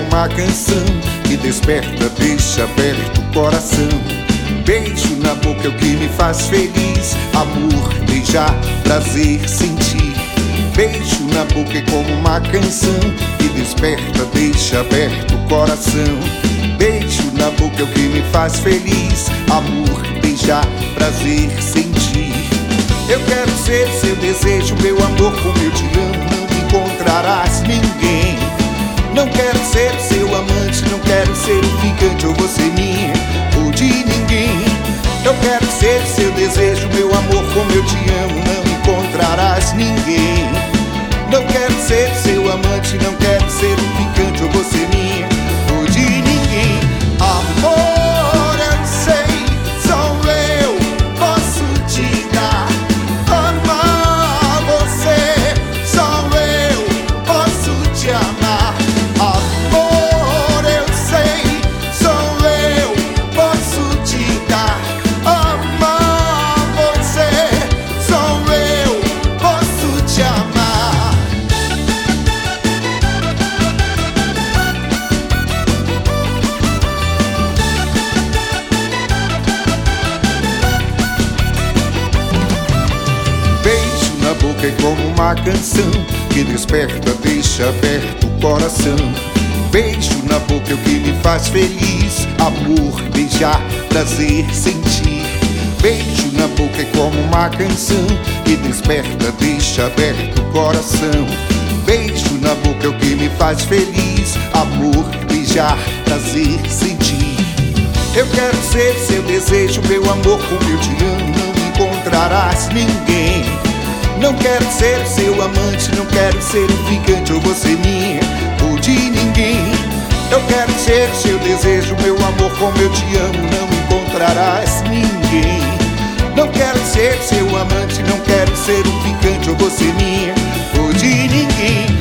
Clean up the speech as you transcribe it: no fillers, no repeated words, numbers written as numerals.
uma canção que desperta, deixa aberto o coração. Beijo na boca é o que me faz feliz. Amor, beijar, prazer, sentir. Beijo na boca é como uma canção que desperta, deixa aberto o coração. Beijo na boca é o que me faz feliz. Amor, beijar, prazer, sentir. Eu quero ser seu desejo, meu amor, como eu te amo, não encontrarás ninguém. Não quero ser seu amante, não quero ser um ficante ou você minha ou de ninguém. Eu quero ser seu desejo, meu amor, como eu te amo, não encontrarás ninguém. Não quero ser seu amante, não quero ser um ficante ou você minha ou de ninguém. Amor, eu sei, só eu posso te dar. Amar você, só eu posso te amar. Amor, eu sei, só eu posso te dar. Amar você, só eu posso te amar. Beijo na boca é como uma canção que desperta, deixa aberto o coração. Beijo na boca é o que me faz feliz. Amor, beijar, prazer, sentir. Beijo na boca é como uma canção que desperta, deixa aberto o coração. Beijo na boca é o que me faz feliz. Amor, beijar, prazer, sentir. Eu quero ser seu desejo, meu amor, como eu te amo, não encontrarás ninguém. Não quero ser seu amante, não quero ser um ficante ou você minha ou de ninguém. Eu quero ser seu desejo, meu amor, como eu te amo, não encontrarás ninguém. Não quero ser seu amante, não quero ser um ficante ou você minha ou de ninguém.